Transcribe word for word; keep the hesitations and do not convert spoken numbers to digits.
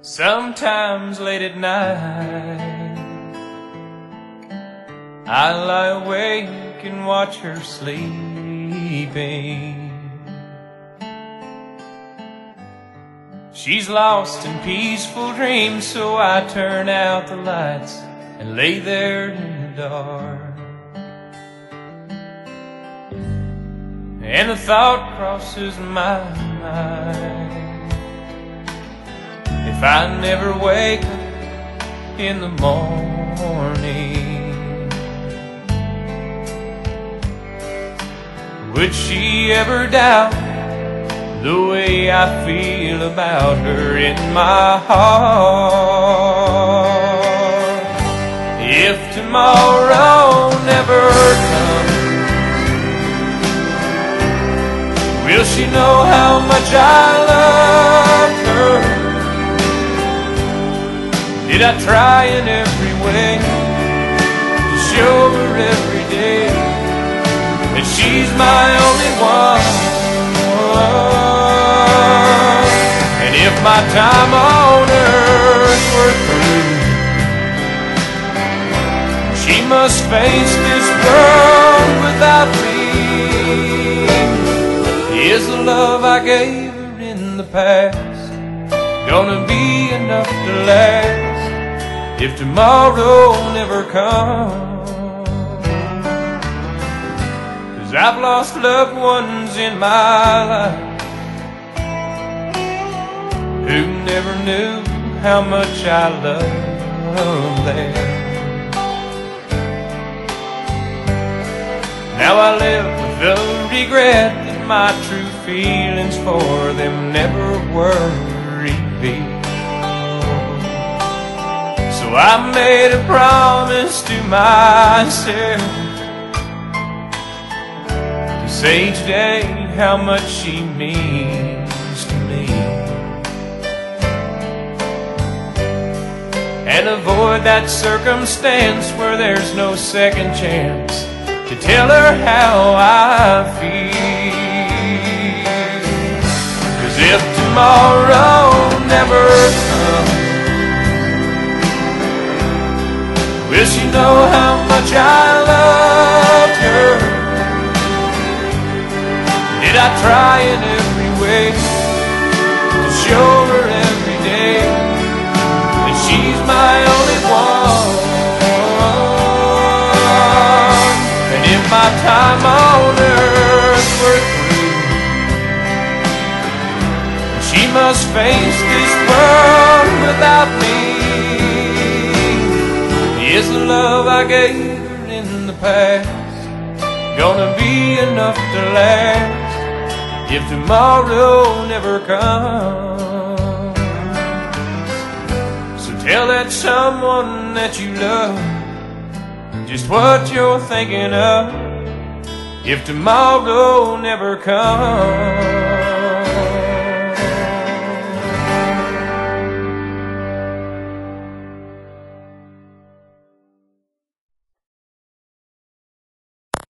Sometimes late at night I lie awake and watch her sleeping. She's lost in peaceful dreams, so I turn out the lights and lay there in the dark. And the thought crosses my mind, if I never wake up in the morning, would she ever doubt the way I feel about her in my heart? If tomorrow never comes, will she know how much I loved her? Did I try in every way to show her every day that she's my only one? And if my time on earth were through, she must face this world without me. Is the love I gave her in the past gonna be enough to last if tomorrow never comes? 'Cause I've lost loved ones in my life who never knew how much I loved them. Now I live with the regret that my true feelings for them never were revealed. So I made a promise to myself to say each day how much she means to me, and avoid that circumstance where there's no second chance to tell her how I feel. 'Cause if tomorrow never comes, will she know how much I loved her? Did I try in every way to show her every day that she's my only one? And if my time on earth were through, she must face this world without me. Is the love I gave her in the past gonna be enough to last if tomorrow never comes? So tell that someone that you love just what you're thinking of if tomorrow never comes.